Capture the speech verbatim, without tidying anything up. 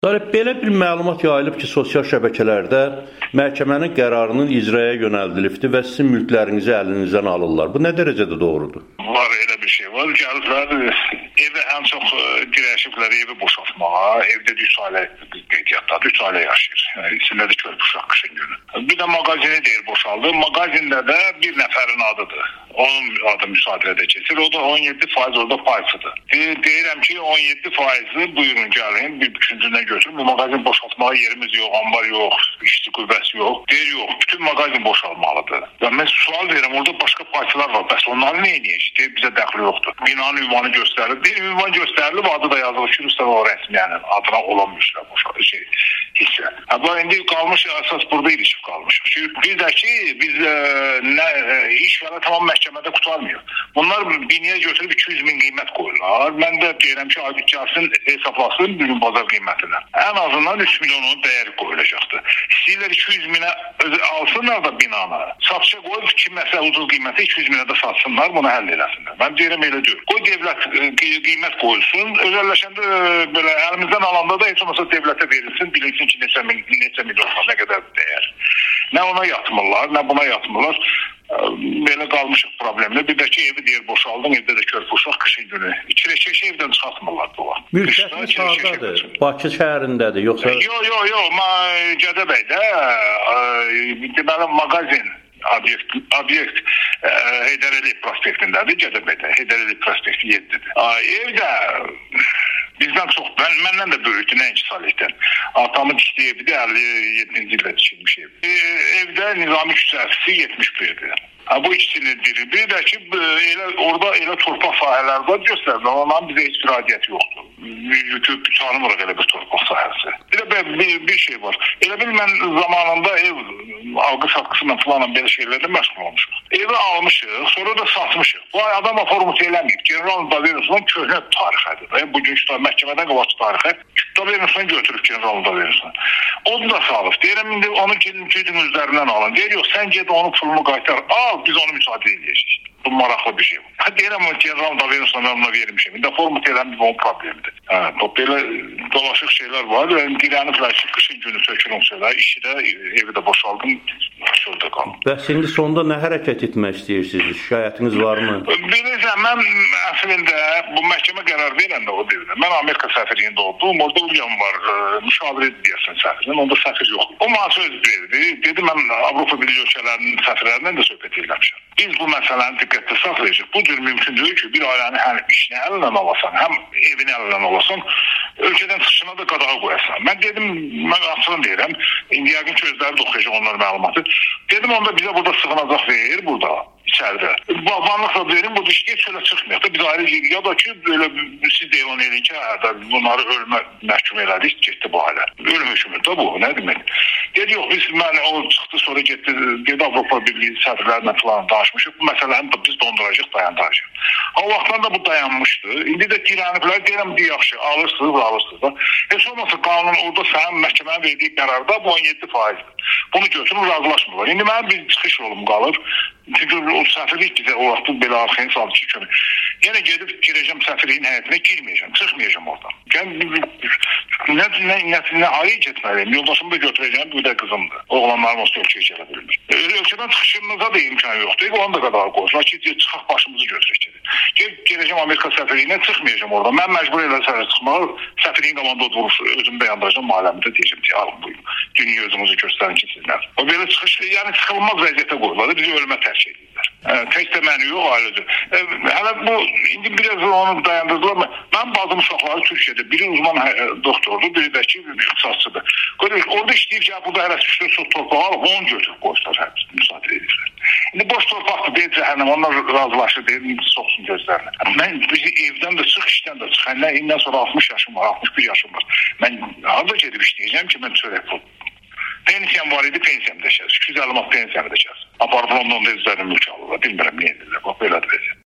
Salih, belə bir məlumat yayılıb ki, sosial şəbəkələrdə məhkəmənin qərarının icraya yönəldilibdir və sizin mülklərinizi əlinizdən alırlar. Bu nə dərəcədə doğrudur? Var, elə bir şey var. Gəliblər, evə ən çox girəşiblər evi boşaltmağa. Evdə üç ailə qeydiyyatdadır, üç ailə yaşayır. Yəni, içində də körpü uşaq qışın günü. Bir də mağazini deyir boşaldı. Mağazində də bir nəfərin adıdır. Onun adı müsadirədə keçir. O da on yeddi faiz orada payçıdır. Deyirəm ki, on yeddi faizi buyurun gəlin, bir üçüncündən götürün. Bu mağazin boşaltmağa yerimiz yox, ambar yox, işçi qüvvəsi yox. Deyir yox, bütün mağazin boşalmalıdır. Yəni, mən sual verirəm, orada başqa payçılar var. Bəs onları nə edəcək? Deyir, bizə dəxli yoxdur. Binanın ünvanı göstərilir. Deyir, ünvan göstərilib, adı da yazılır ki, Rüstəm o rəsmi, yəni adına olan müşrə boşaltır şey, hissə. Bu indi qalmış, əsas burada ilişib qalmış. Bir də ki, biz e, nə, iş vələ tamam məhkəmədə qutarmıyor. Bunlar biniyə götürüb iki yüz min qiymət qoyurlar. Mən də deyirəm ki, aydın gəlsin, hesablasın bir gün bazar qiymətinə. Ən azından üç milyonun dəyəri qoyulacaqdır. İstəyirlər iki yüz minə alsınlar da binanı. Satışa qoyub ki, məsələ ucuz qiyməti iki yüz minə də satsınlar, bunu həll eləsinlər. Mən deyirəm elə deyil. Qoy devlət qiymət qoyulsun. Özəlləşəndə belə əlimizdən alanda da heç olmasa devlətə verilsin, bilinsin ki, neçə, neçə milyon, nə qədər dəyər. Nə ona yatmırlar, nə buna yatmırlar. Belə qalmışıq problemlə. Bir də ki, evi deyir boşaldın, evdə də körpü uşaq qışın günü. İçirəşəşə evdən çıxartmırlar bu vaxt. Mülkətiniz haradadır? Bakı şəhərindədir, yoxsa? Yox, yox, yox. Gədəbəydə deməli mağazin obyekt, obyekt Heydər Əliyev prospektindədir, Gədəbəydə. Heydər Əliyev prospekti yeddidir. Evdə bizdən çox, mən, məndən də böyükdür, nəinki Salihdən. Atamın tikdiyi evdə əlli yeddinci ildə tikilmiş ev. E, evdə Nizami küçəsi yetmiş birdir. Ha, bu ikisini biri. Bir də ki, elə, orada elə torpaq sahələri var göstərilir. Onların bizə heç bir adiyyəti yoxdur. YouTube tanımırıq elə bir torpaq sahəsi. Bir də bir, bir şey var. Elə bil mən zamanında ev algı satqısıyla falan belə şeylərdə məşğul olmuşuq. Evi almışıq, sonra da satmışıq. Bu adam aformusu eləməyib. General Daveros'un köhnə tarixədir. Bugünkü məhkəmədən qabaqçı tarixə. Daveros'un götürüb General Daveros'un. Onu da salıb. Deyirəm, indi onu gedin üzərindən alın. Deyir, yox, sən ged onun pulunu qaytar. Al, biz onu müsaade edəcəyik. Bu maraqlı bir şey. Ha, deyirəm, o General Daveros'un ona vermişim. İndi format eləməyib, onun problemidir. Hə, belə dolaşıq şeylər var. Yəni, dirəniblər ki, qışın günü sökülün şeylər. İşi də, evi də boşaldım, şurada qalım. Bəs indi sonunda nə hərəkət etmək istəyirsiniz? Şikayətiniz varmı? Bilirsən, mən əslində bu məhkəmə qərar verəndə o devirdə. Mən Amerika səfirliyində oldum. Orada William var, müşavir ediliyəsin səfirin. Onda səfir yox. O mənə söz verdi. Dedi, mən Avropa Birliyi ölkələrinin səfirlərindən də söhbət eləmişəm. Biz bu məsələni diqqətdə saxlayacaq. Bu cür mümkün deyil ki, bir ailənin həm işini əlindən alasan, həm evini əlindən alasan, ölkədən çıxışına da qadağa qoyasan. Mən dedim, mən açığını deyirəm, indi yəqin ki, özləri də oxuyacaq onlar məlumatı. Dedim, onda bizə burada sığınacaq verir, burada, içəridə. Babanlıqla verin, burada iş geç şöyle çıxmayaq da, biz ayrı ya da ki, böyle siz de elan edin ki, hə, bunları ölmə məhkum elədik, getdi bu ailə. Ölüm hökmü da bu, nə demək? Dedi, yox, biz, mən o çıxdı, sonra getdi, dedi Avropa Birliyi səfirlərlə falan danışmışıq, bu məsələni biz donduracaq, dayandıracaq. O vaxtdan da bu dayanmışdı. İndi də dirəniblər, deyirəm, yaxşı, alırsınız, alırsınız da. Heç olmasa qanun orada sənin məhkəmənin verdiyi qərarda bu on yeddi faizdir. Bunu götürür, razılaşmırlar. İndi mənim bir çıxış yolum qalır. Çünki o səfirlik bizə o vaxtı belə arxayın saldı ki, kömür. Yenə gedib girəcəm səfirliyin həyətinə, girməyəcəm, çıxmayacam oradan. Yəni, nə, nə, nə, nə ayı getməliyim, yoldaşımı da götürəcəm, bir də qızımdır. Oğlanlarım olsa ölkəyə gələ bilmir. Ölkədən çıxışımıza da imkan yoxdur, onu da qadağa qoyurlar ki, çıxaq başımızı götürək dedi. Gel, geləcəm Amerika səfirliyinə, çıxmayacam oradan. Mən məcbur elə çıxmağı, səfirliyin qabanda durub özümü bəyandıracam, aləmdə deyəcəm ki, alın buyurun. Dünya özümüzü göstərin ki, sizlər. O belə çıxış, yəni çıxılmaz vəziyyətə qoyurlar, bizi ölümə tərk edirlər. Tək də məni yox, ailədir. Hələ bu, indi biraz onu dayandırdılar mı? Mən bazım uşaqları Türkiyədə, biri uzman doktordur, biri də ki, ixtisasçıdır. Orada işləyib ki, burada hələ üç dörd sot torpağı alıb, onu götürüb qoyurlar, həmisi, müsaade edirlər. İndi boş torpaqdır, deyil cəhənnəm, onlar razılaşır, deyil, indi soxsun gözlərini. Mən bizi evdən də çıx, işdən də çıx, hənlə indən sonra altmış yaşım var, altmış bir yaşım var. Mən harada gedib işləyəcəm ki, mən çörək pul. Pensiyam var idi, pensiyam da şəz. iki yüz əlli manat pensiyamı da şəz. Aparıb Londonda özlərinin mülk alırlar, bilmirəm, niyə edirlər, bax, belədir.